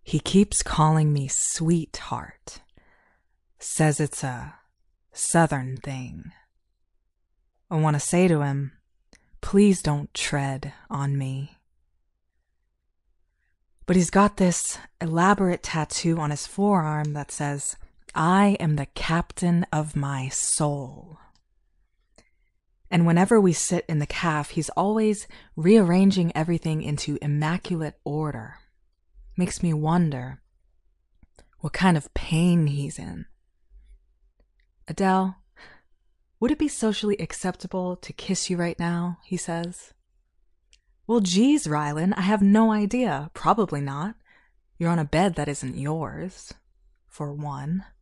He keeps calling me sweetheart. Says it's a southern thing. I want to say to him, please don't tread on me. But he's got this elaborate tattoo on his forearm that says, I am the captain of my soul. And whenever we sit in the caf, he's always rearranging everything into immaculate order. Makes me wonder what kind of pain he's in. Adele, would it be socially acceptable to kiss you right now? He says. Well, geez, Rylan, I have no idea. Probably not. You're on a bed that isn't yours, for one.